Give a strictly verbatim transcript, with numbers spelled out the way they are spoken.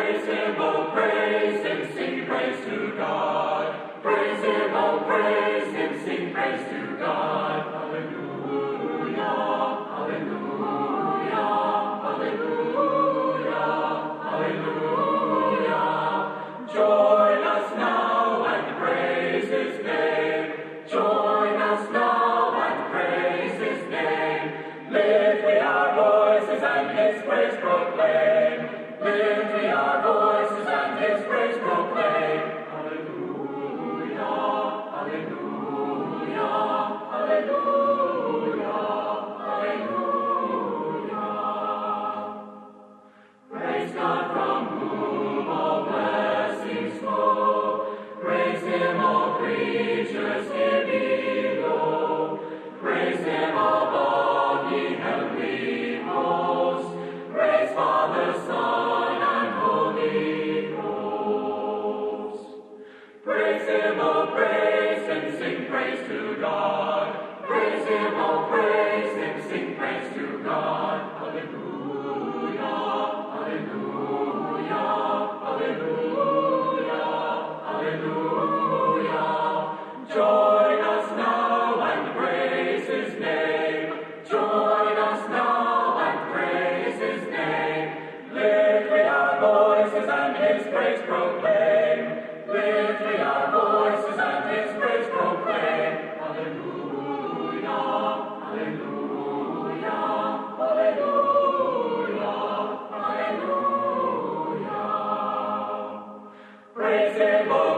Praise him, oh praise him, sing praise to God. Praise him, oh praise him, sing praise to God. Hallelujah, hallelujah, hallelujah, hallelujah. Join us now and praise his name. Join us now and praise his name. Lift we our voices and his praise proclaim. Lift we our voices and his praise proclaim. Hallelujah, hallelujah, hallelujah, hallelujah. Praise God from whom all blessings flow. Praise him, all creatures here below. Praise him above, ye heavenly hosts. Praise Father, Son, and Holy Ghost. Praise him, oh praise him, sing praise to God. Praise him, oh praise him, sing praise to God. Hallelujah, hallelujah, hallelujah, hallelujah. Join us now and praise his name. Join us now and praise his name. Lift we our voices and his praise proclaim. Lift we our voices and his praise proclaim. Hallelujah, hallelujah, hallelujah, hallelujah. Praise him, oh